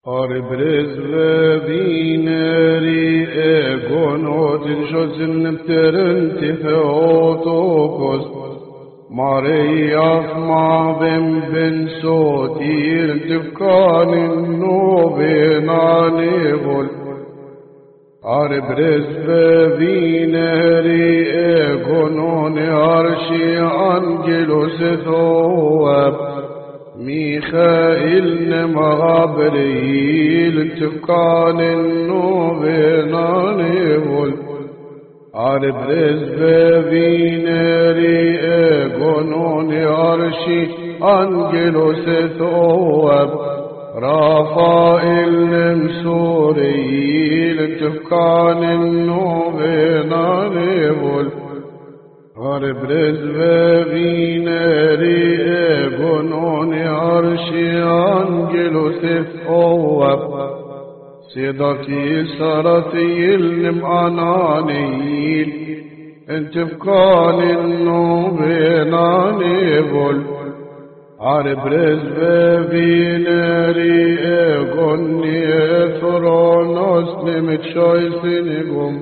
Arbrez ve vineri egonotin şozun pterenti feotokos Marias mavem ben sotir tifkanin novenani vol Arbrez ve vineri egononi arşi angelos ethowab ميخائيل نمغابريل تفكان النوبنانيول عرب رزب فينري اغنوني عرشي انجلوس ثواب رافائيل نمسوريل تفكان النوبنانيول عرب رزب فينري اغنوني عرشي انجلوس ثواب صدقي سرتي المعنانيل انت فكان النوبناني بول عرب رزب فينري اغني ثرونوس نمتشويسنكم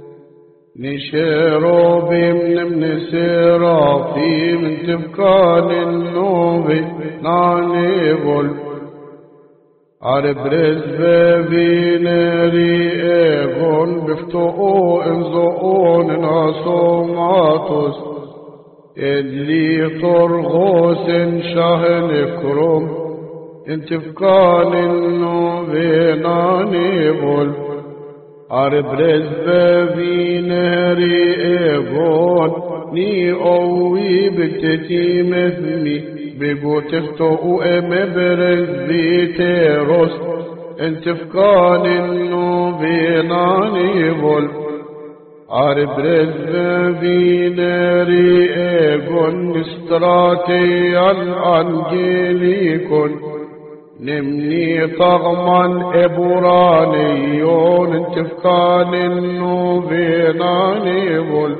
نشيرو بمن سرافي من تفكان النوبي ناني بول عرب رزب فينري ايغون بفتقو انزقون ناسوماتوس اللي طرغوس شهن كروم انتفكان النوبي ناني بول عرب رزب فينري ايغون ني اوي بتتي مثني بقوتفتو امبرز بيتيروس انتفكان النوبيناني بول عرب رزب فينري ايغون استراتي الانجيليكون نمني طغما ابورانيون انتفكان النوبيناني بول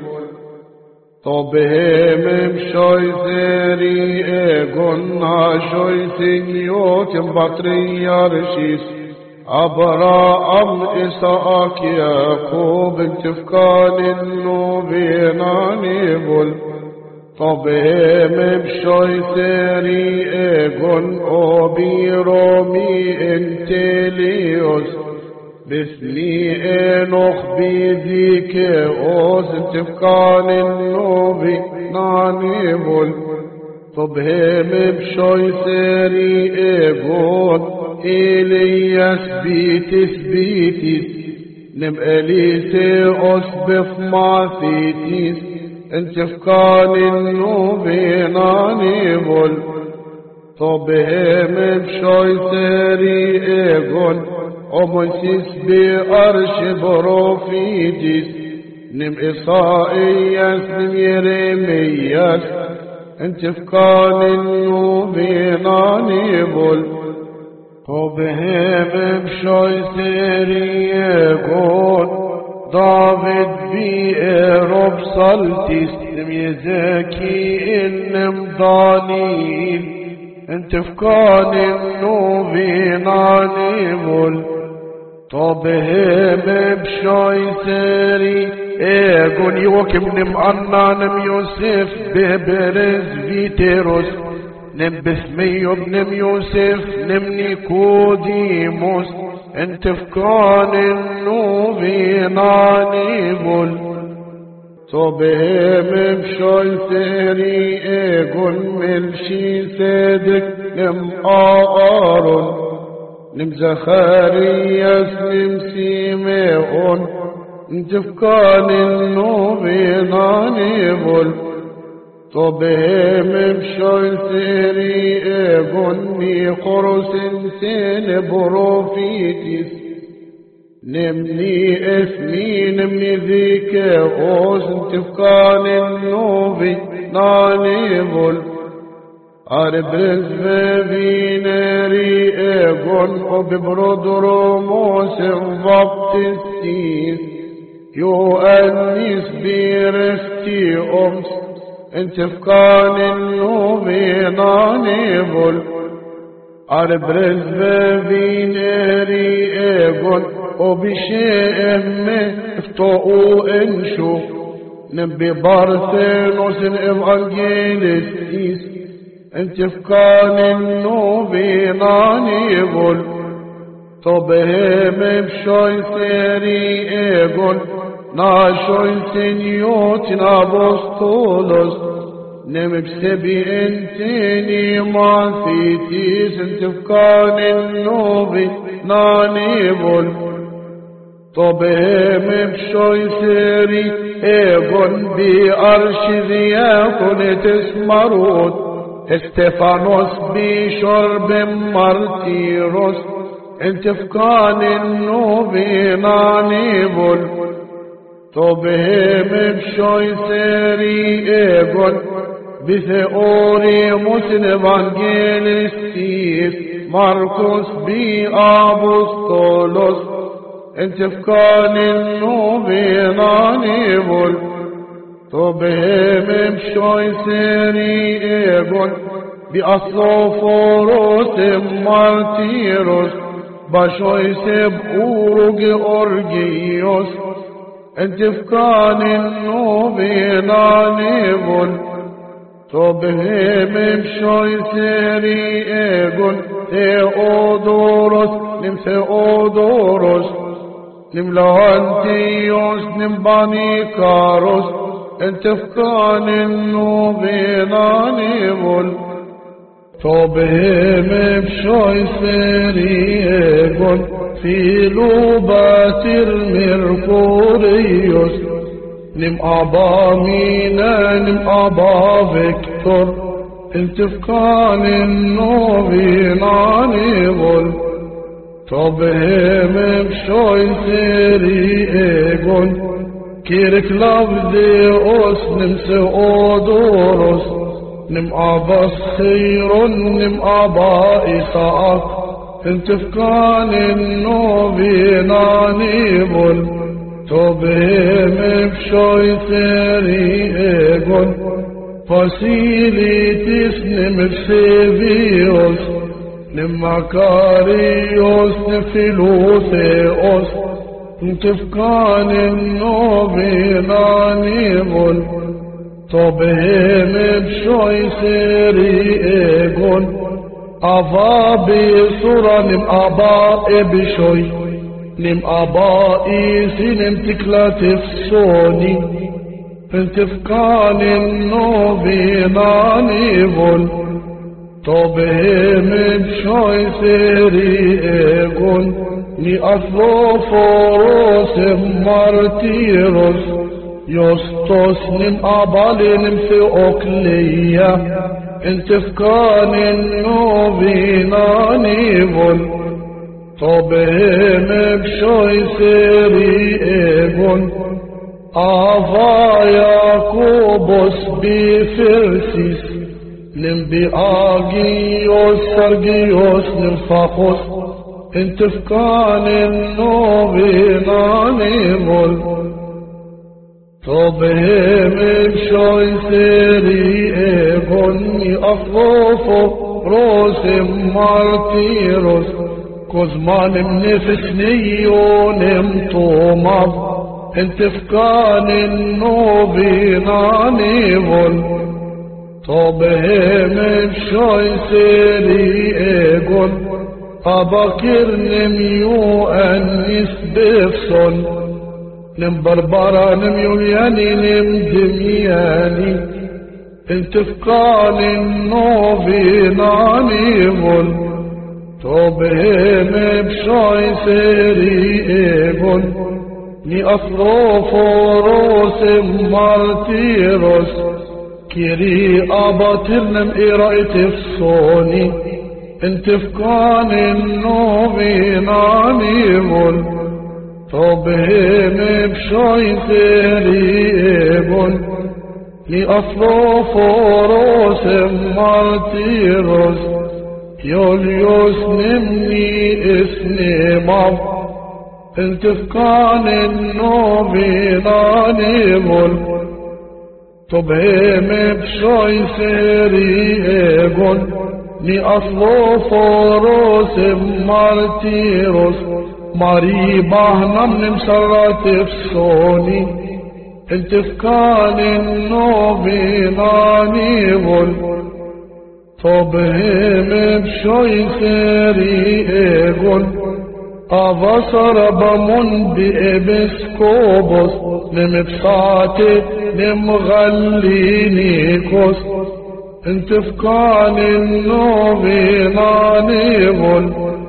طبهم بشوي ثري ايغونا شوي ثنيوت بطريارشيس ابراء اساك يعقوب انتفكان النوبيناني بول طبهم بشوي ثري ايغون اوبي رومي انتليوس باسمي انوخ بيديك اوز انتفكان النوبي نانيبول طبهم بشوي ثري ايغون إلياس بيتس نم اليسي اصبف ماثيتيس انتفكان النوبي نانيبول طبهم بشوي ثري ايغون أمسيس بأرش بروفيتيس نم إصائياس نم يرمياس انتفكان النوبيناني بول طبهم بشوي ثريقون دافد بإيروب صلتيس نم يزاكي إنم ضانيل انتفكان النوبيناني بول طبهم بشوي ثري ايغون يوكم نم أنا نم يوسف ببرز فيتيروس نم بثميوب نم يوسف نم نيكوديموس انتفكان النوبيناني بول طبهم بشوي ثري ايغون ملشي صدق نم آرون نم زخارياس نم سيميون انتفكان النوبيناني بول طبهم بشوي ثري ايغون نيقرس سين بروفيتيس نمني اسمي نمني ذيك اوز انتفكان النوبي نانيبول عرب رزب فينري ايغون وببرودروموس بابتستيس يؤنس برفتي امس انتفكان النوبي نانيبول عربرز بفينيري ايقون وبشيء افتقوا انشو نبي بارثينوس الإفانجيليس إيس انت فكان النوبيناني يقول طبهم بشوي ثيري ايقول ناشوي سنيوت نابوستولوس نم بسبي انتيني ما فيتيس انت فكان النوبيناني يقول طبهم بشوي ثيري ايقون بأرش ذياكون تسمروت استفانوس بشرب مرتيروس انت فكان النوبيناني بول طبهم بشوي ثيري ايقون بثيوري مسلم انجيلستيس ماركوس بأبوستولوس انت فكان النوبيناني بول طبهم بشوي ثيري ايقون بأصلوفوروس مارتيروس بشوي سبقورق أورجيوس انت فكان النوبيناني بول طبهم بشوي ثيري ايقون ثيودوروس نم ثيودوروس نم لانتيوس نم بانيكاروس انت فكان النوبيناني بول طبهم بشوي ثيري ايقون في لوبات الميركوريوس نم أبا مينا نم أبا فيكتور انت فكان النوبيناني بول طبهم بشوي ثيري ايقون كيرك لافديوس نم سيودوروس نم أبا السيرون نم أبا إساق انت فكان النوبيناني بول طبهم بشوي ثيري ايقون فاسيليتيس نم سيفيوس نم مكاريوس نفيلوثيوس انت فكان النوبيناني بول طبهم بشوي ثيري ايقون أبا بصورة نم أبا بشوي نم أبا إيسي نم تكلاتف سوني انت فكان النوبيناني بول طبهم بشوي ثيري ايقون ني أثروفوروس مارتيروس يوستوس نم أبالي نم ثيوكليا انت فكان النوبيناني بول طبهم بشوي ثيري ايقون آفا ياكوبوس بفرسيس نم بآجيوس سرجيوس نم فاقوس انت فكان النوبيناني بول طبهم بشوي ثيري ايقون أفروفو روس مارتيروس كوزمان منفسنيون امطوماب انت فكان النوبيناني بول طبهم بشوي ثيري ايقون أباكر نميو أنس بفصل نم بربرا نم يولياني نم دمياني انت فكان النوبيناني بول طبهم بشوي ثيري ايقون ني أثروفوروس مارتيروس كيري أباطر نم إرأيت فصوني انت فكان النوبيناني بول طبهم بشوي ثيري ايقون ني أثروفوروس مارتيروس يوليوس نمني اسني ماب انت فكان النوبيناني بول طبهم بشوي ثيري ايقون ني أصلو فوروس مارتيروس ماري باهنم نمسرات فسوني انت فكان النوبيناني غل طبهم بشوي سيري اغل أبصر بمن بإبسكوبوس نمبساتي نمغليني كوس انت فكان النوبيناني غل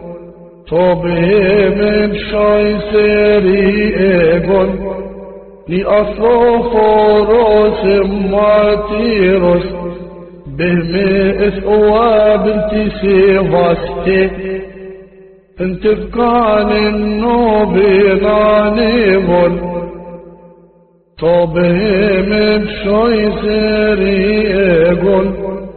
طبهم بشوي سيري اغل لأصوفوروس مارتيروس بهمئس بنتي سيفاستي انت فكان النوبيناني غل طبهم بشوي سيري غل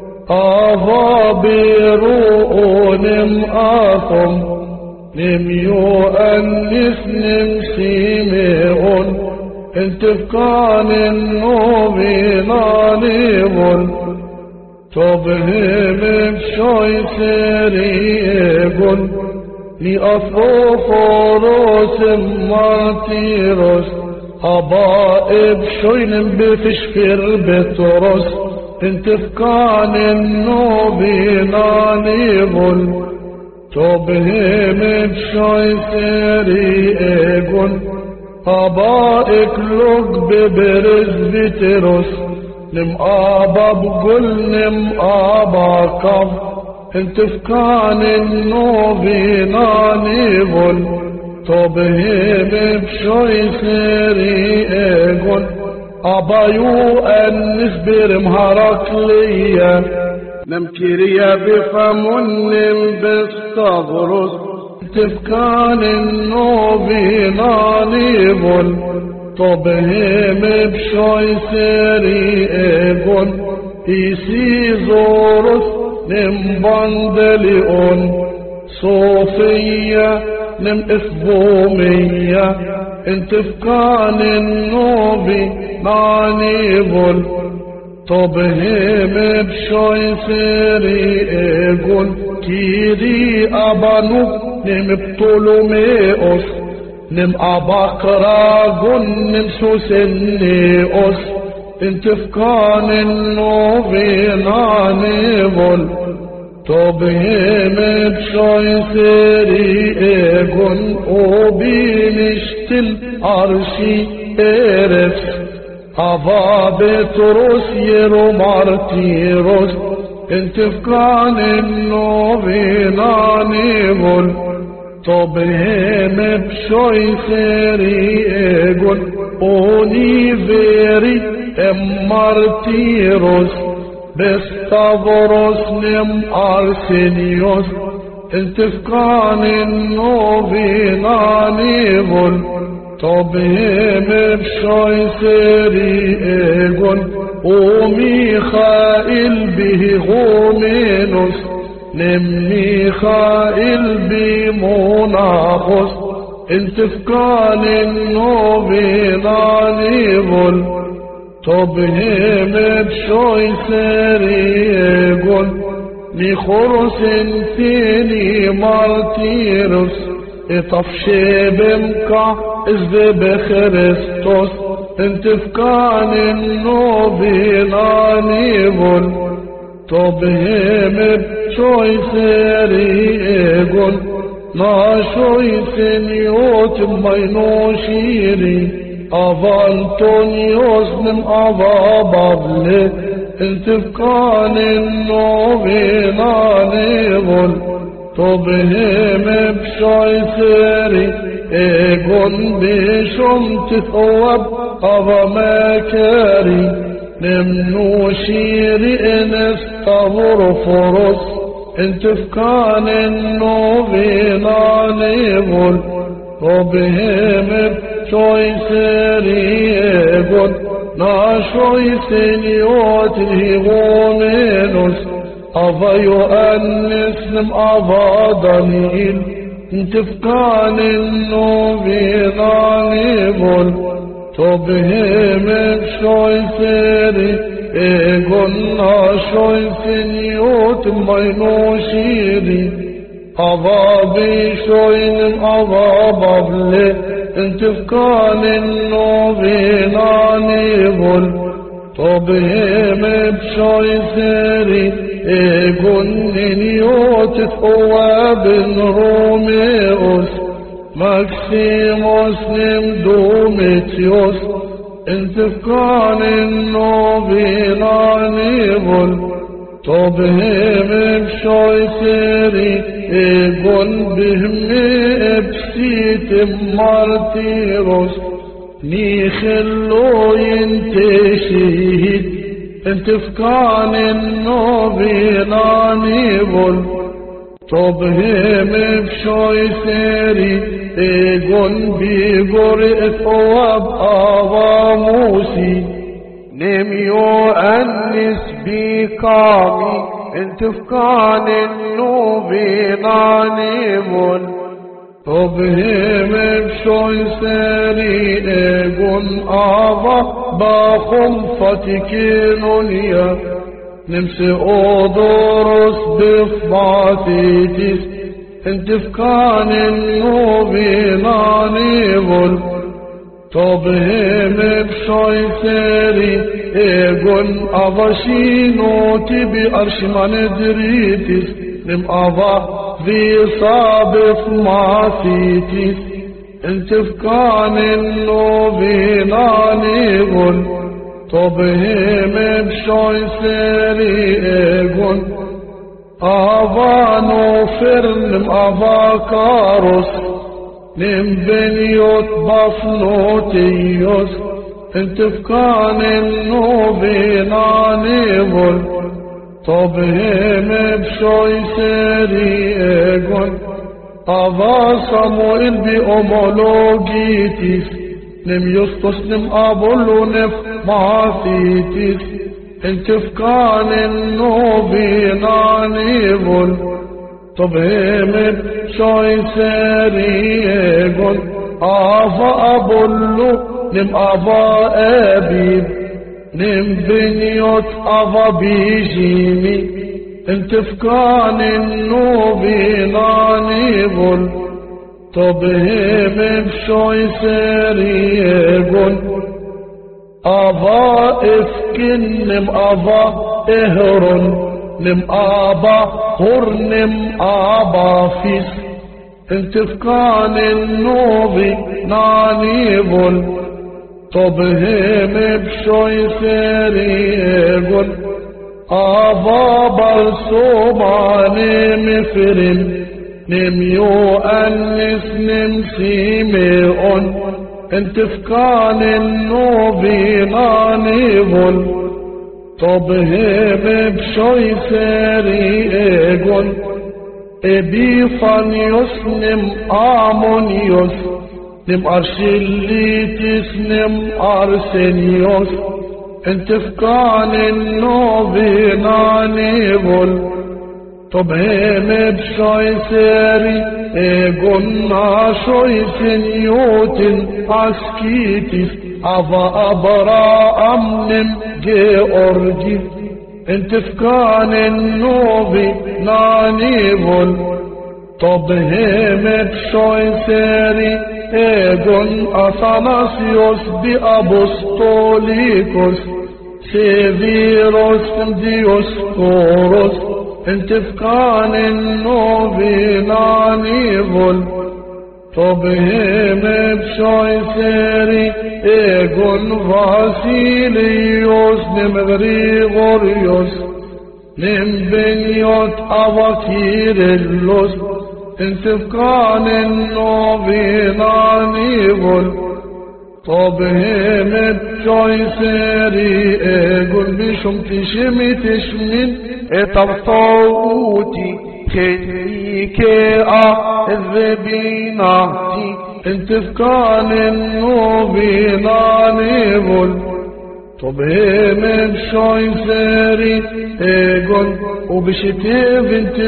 أفابيرون آثم نميو أنس نمسيمئون انت فكان النوبيناني غل طبهم بشوي سيري غل لأصوفوروس مارتيروس أبائب شوين بفشفر بتروس انت فكان النوبيناني غل طبهم بشوي سيري غل أبائك لوك ببرز بتروس نم آبا بقول نم آبا كف انت فكان النوبيناني غل طبهم بشوي سيري غل أبايو أنس برمهرك ليا نم كيريا بفمن نم بستغرس تفكان النوبيناني غل طبهم بشوي سيري غل إيسي زورس نم باندليون صوفية نم إثبومية انت فكان النوبيناني غل طبهم بشوي سيري غل كيري أبانوك نم بطولوميوس نم أباقراغون نم سوسنيوس انت فكان النوبيناني غل طبهم بشوي سيري غل وبينشتل عرشي إرس أبا بتروس يرو مارتيروس انت فكان النوبيناني غل طبهم بشوي سيري غل أونيفيري مارتيروس بستافروس نم أرسنيوس انت فكان النوبيناني غل طبهم بشوي سيري غل وميخائيل به غومينوس نم ميخائيل بموناخوس انت فكان النوبيناني غل طبهم بشوي سيري غل لخرس ثاني مارتيروس اطفشي بمكع ازد بخريستوس انت فكان النوبيناني غل طبهم بشوي سيري غل ناشوي سنيوت مينوشيري أفانتونيوس من أبا بابلي انت فكان النوبيناني غل طبهم بشوي سيري غل بشم تثوب أبا مكاري نمنوشيري انستغر فرس انت فكان النوبيناني غل طبهم بشوي سيري غل ناشوي سنيوت الهيغومينوس أبا يؤنس نم أبا دانيل انت فكان النوبيناني غل طبهم بشوي سيري قلنا شويتن يوت مينوشيري أضابي شوين أضاب بلي انت فكان النوبيناني بل طبهم بشوي سيري قلن يوت ثواب روميوس ماكسيموس نمدومتيوس انت فكان النوبيناني بل طبهم بشوي سيري قل بهم بسيت مارتيروس نيخلو ينتشهد انت فكان النوبيناني بل طبهم بشوي سيري قل بيقرئ ثواب آواموسي نميو أنس بكامي انت فكان النوبيناني بل طبهم بشوي سيري قل آضا باخم فتكينونيا نمسي أودورس بفضاتيتيس انت فكان النوبيناني بل طبهم بشوي سيري قل أضاشينو تبي أرشمان دريتيس نم أضا ذي صابف ما فيتيس انت فكان النوبيناني بل طبهم بشوي سيري قل أضا نوفر نم أضا كاروس نم بنيوت بصنوتيوس انت فكان النوبيناني بل طبهم بشوي سيري قل أضا صموئيل بأمولوجيتيس نم يسطس نم أبولو نف ماثيتيس انت فكان النوبيناني بل طبهم بشوي سيري قل أضا أبولو نم أضا أبيب نم بنيوت أضا بيجيمي انت فكان النوبيناني بل طبهم بشوي سيري قل أضا إفكن نم أضا إهرن نم آبا هرنم آبا فيس انت فكان النوبيناني بل طبهم بشوي سيري قل أضا برسومان مفرم نميو أنس نمسيمئون انت فكان النوبيناني بل طبهم بشوي سيري قل إبيفانيوس نم آمونيوس نم أرشليتيس نم أرسنيوس انت فكان النوبيناني بل طبهم بشوي سيري قلنا شوي سنيوتن عسكيتيس أضا أبراء نم جيورجي انت فكان النوبيناني بل طبهم بشوي سيري قل أثناسيوس بأبوستوليكوس سيفيروس ديوسكوروس انت فكان النوبيناني بل طبهم بشوي سيري قل فاسيليوس نم غريغوريوس نم بنيوت أباكيرلوس انت فكان النوبيناني بل طبهم بشوي سيري قل بشم تشمي تشمين طبطوتي خليك الذبيناتي انت فكان النوبيناني بل طبهم بشوي سيري قل وبشتي بنت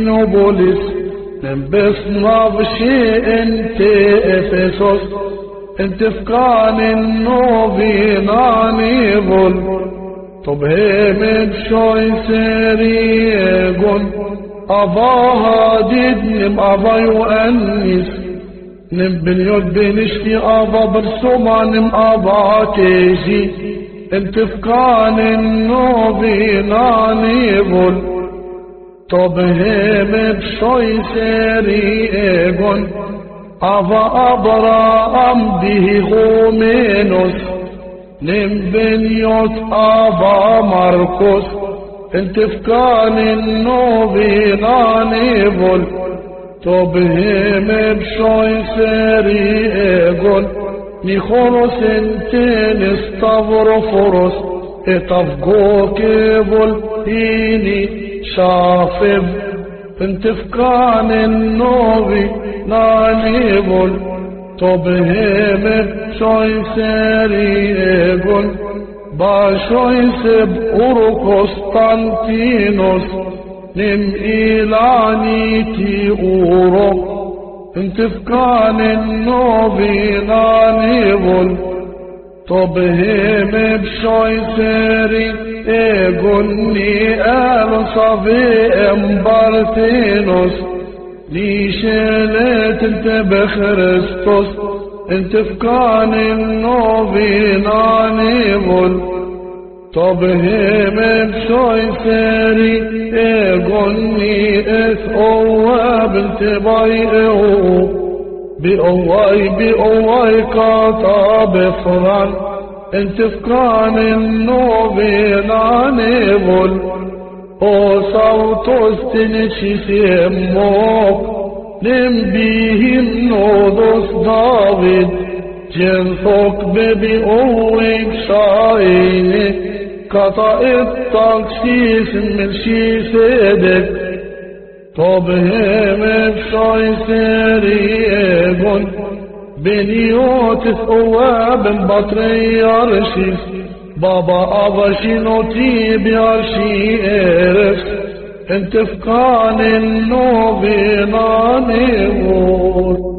قسطنطينوبوليس نبس نبشي انت افسوس انت فكان النوبي ناني ظل طب هم بشوي سريقون أباها ديد نم أبا يؤنس نم بنيوت بنشتي أبا برسوما نم أبا تيجي انت فكان النوبي ناني ظل طب هم بشوي سريقون أبا أبرام به غومينوس نم بنيوت أبا مرقس انت فكان النوبي نانيبول توبهم بشوي سريقون نيخونوس انتين استفر فرس اتفقو كيبول هيني شافب انت فكان النوبي نانيبول توبهم بشوي سريقون باشوي سب قسطنطينوس نم إيلاني تي أورو انت فكان النوبي نانيبول طبهم بشوي سري ايقوني آل صبي امبارتينوس ليشلت انت بخريستوس انت فكان النوبي نانيبول طبهم بشوي سري ايقوني اثقوا بنت بايقو بأواي كاتا بفران انت فكان النوبي نانيبول او صوتوس تنشي سيموك نم بيهم نودوس داود جنفوك ببيقوك شايني كتا التقسيس من شي سيدك طبهم بشوي سريقون بنيوت ثواب بطريارشيس بابا أبشينوتي بيارشي إرس انت فكان النوبي نانيبول